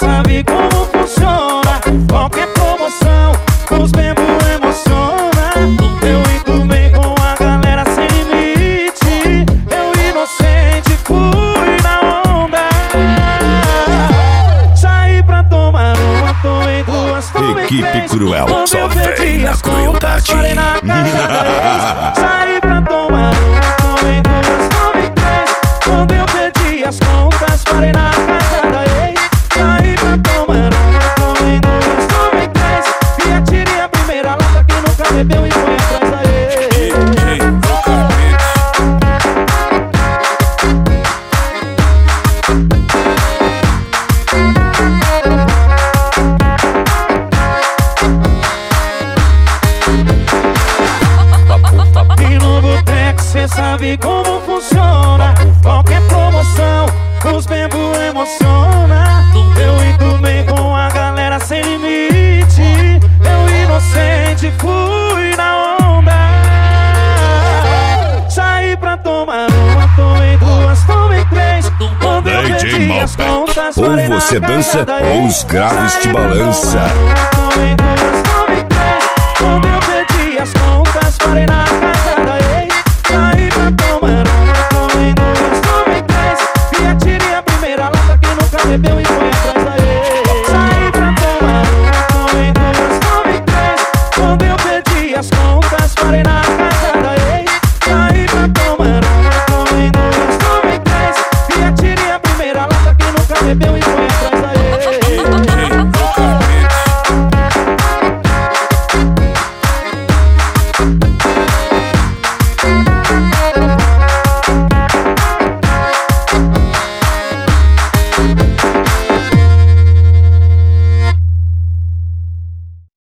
sabe como funciona. Qualquer promoção, os membros emociona. Eu enturmei com a galera sem limite. Eu inocente fui na onda. Saí pra tomar uma, tomei duas, tomei Equipe três. Cruel, Quando só eu vem perdi na as crueldade. contas, parei na casa da ex. Saí pra tomar uma, tomei duas, tomei três. Quando eu perdi as contas, parei na casa da ex. Saí pra tomar uma, tomei duas, tomei três. E atirei a primeira lata que nunca bebeu e foi atrás da ex. E no boteco cê sabe como funciona. Qualquer promoção, os membros emociona. Eu enturmei com a galera sem limite. Eu inocente fui na onda. Saí pra tomar uma, tomei duas, tomei três. Quando eu DJ perdi as Malbec. contas, Ou parei na você casa dança, da ou ex. os graves te Saí pra balança. tomar uma, tomei duas, tomei três. Quando eu perdi as contas, parei na casa da ex. Saí pra tomar uma, tomei duas, tomei três. E atirei a primeira lata que nunca bebeu e foi atrás da ex. Saí pra tomar uma, tomei duas, tomei três. Quando eu perdi as contas, parei na casa da ex. Saí pra tomar uma, tomei duas, tomei três. E atirei a primeira lata que nunca bebeu e foi atrás da ex.